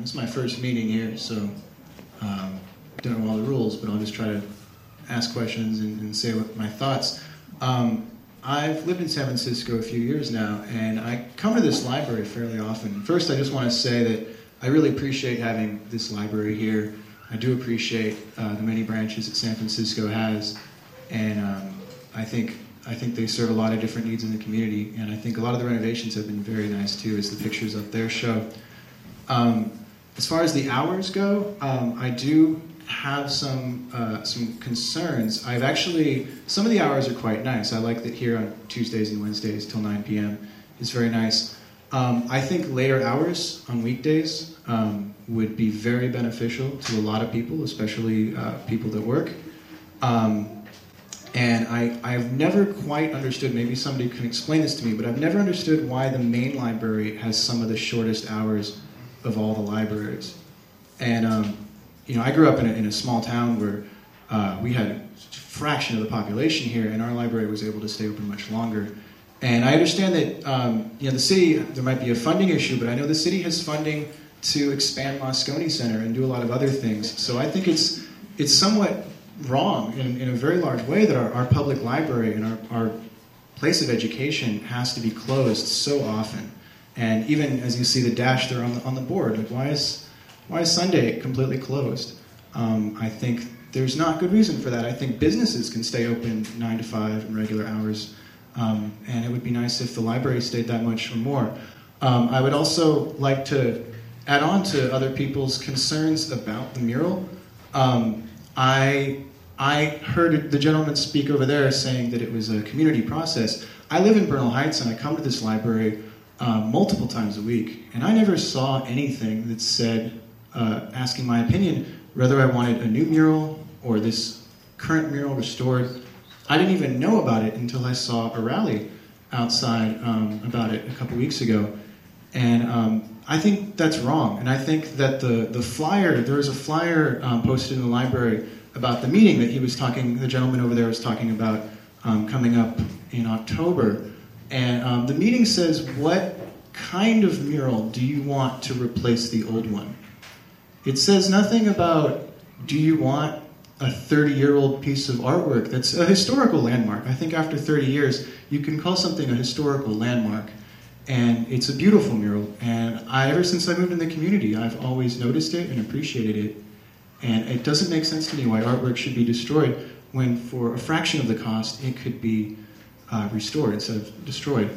This is my first meeting here, so don't know all the rules, but I'll just try to ask questions and say what my thoughts. I've lived in San Francisco a few years now, and I come to this library fairly often. First, I just want to say that I really appreciate having this library here. I do appreciate the many branches that San Francisco has, and I think they serve a lot of different needs in the community, and I think a lot of the renovations have been very nice too, as the pictures up there show. As far as the hours go, I do have some concerns. Some of the hours are quite nice. I like that here on Tuesdays and Wednesdays till 9 p.m. is very nice. I think later hours on weekdays would be very beneficial to a lot of people, especially people that work. And I've never quite understood, maybe somebody can explain this to me, but I've never understood why the main library has some of the shortest hours of all the libraries. And I grew up in a small town where we had a fraction of the population here, and our library was able to stay open much longer. And I understand that the city, there might be a funding issue, but I know the city has funding to expand Moscone Center and do a lot of other things. So I think it's somewhat wrong in a very large way that our public library and our place of education has to be closed so often. And even as you see the dash there on the board, like why is Sunday completely closed? I think there's not good reason for that. I think businesses can stay open 9 to 5 in regular hours, and it would be nice if the library stayed that much or more. I would also like to add on to other people's concerns about the mural. I heard the gentleman speak over there saying that it was a community process. I live in Bernal Heights, and I come to this library multiple times a week, and I never saw anything that said, asking my opinion, whether I wanted a new mural or this current mural restored. I didn't even know about it until I saw a rally outside about it a couple weeks ago, and I think that's wrong. And I think that the flyer, there was a flyer posted in the library about the meeting that the gentleman over there was talking about coming up in October. And the meeting says, what kind of mural do you want to replace the old one? It says nothing about, do you want a 30-year-old piece of artwork that's a historical landmark? I think after 30 years, you can call something a historical landmark. And it's a beautiful mural. And ever since I moved in the community, I've always noticed it and appreciated it. And it doesn't make sense to me why artwork should be destroyed when for a fraction of the cost, it could be restored instead of destroyed.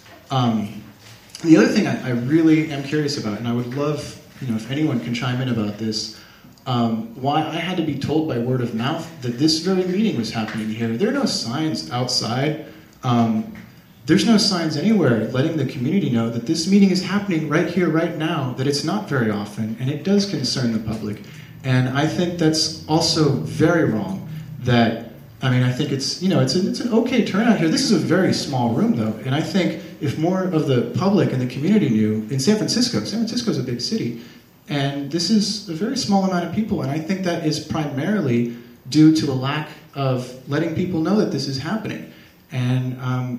The other thing I really am curious about, and I would love, if anyone can chime in about this, why I had to be told by word of mouth that this very meeting was happening here. There are no signs outside. There's no signs anywhere letting the community know that this meeting is happening right here, right now, that it's not very often, and it does concern the public. And I think that's also very wrong. I think it's an okay turnout here. This is a very small room, though, and I think if more of the public and the community knew, in San Francisco is a big city, and this is a very small amount of people, and I think that is primarily due to a lack of letting people know that this is happening. And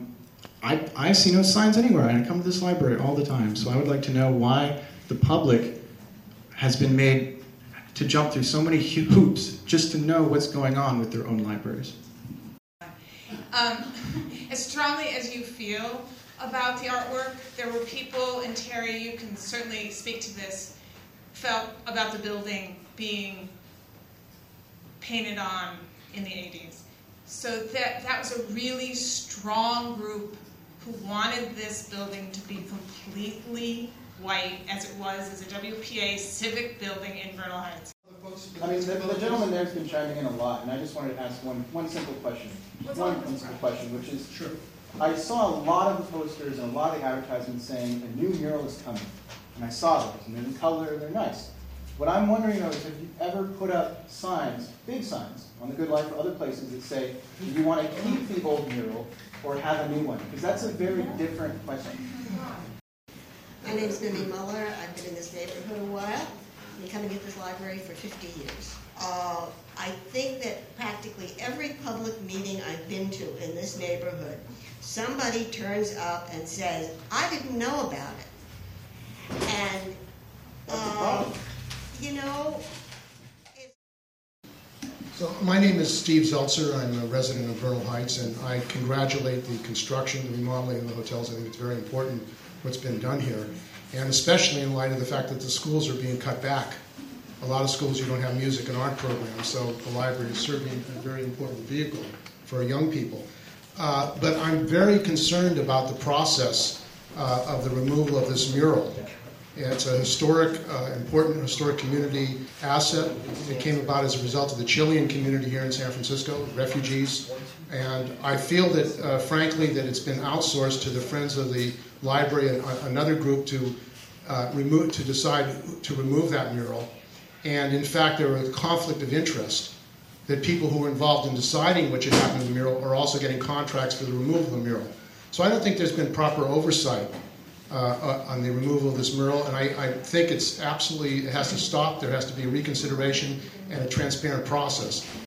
I see no signs anywhere, and I come to this library all the time, so I would like to know why the public has been made to jump through so many hoops just to know what's going on with their own libraries. As strongly as you feel about the artwork, there were people, and Terry, you can certainly speak to this, felt about the building being painted on in the 80s. So that was a really strong group who wanted this building to be completely white, as it was as a WPA civic building in Bernal Heights. The gentleman there has been chiming in a lot, and I just wanted to ask one simple question. Which is, sure. I saw a lot of the posters and a lot of the advertisements saying a new mural is coming, and I saw those, and they're in color, and they're nice. What I'm wondering, though, is if you ever put up signs, big signs, on the Good Life or other places that say, do you want to keep the old mural or have a new one? Because that's a very different question. My name is Mimi Muller. I've been in this neighborhood a while. I've been coming to this library for 50 years. I think that practically every public meeting I've been to in this neighborhood, somebody turns up and says, I didn't know about it. And So my name is Steve Zeltzer. I'm a resident of Vernal Heights, and I congratulate the construction, the remodeling of the hotels. I think it's very important what's been done here, and especially in light of the fact that the schools are being cut back. A lot of schools, you don't have music and art programs, so the library is certainly a very important vehicle for young people. But I'm very concerned about the process of the removal of this mural. It's a historic, important historic community asset. It came about as a result of the Chilean community here in San Francisco, refugees. And I feel that, frankly, that it's been outsourced to the Friends of the Library, another group, to decide to remove that mural. And in fact, there was a conflict of interest that people who were involved in deciding what should happen to the mural are also getting contracts for the removal of the mural. So I don't think there's been proper oversight on the removal of this mural, and I think it has to stop. There has to be a reconsideration and a transparent process.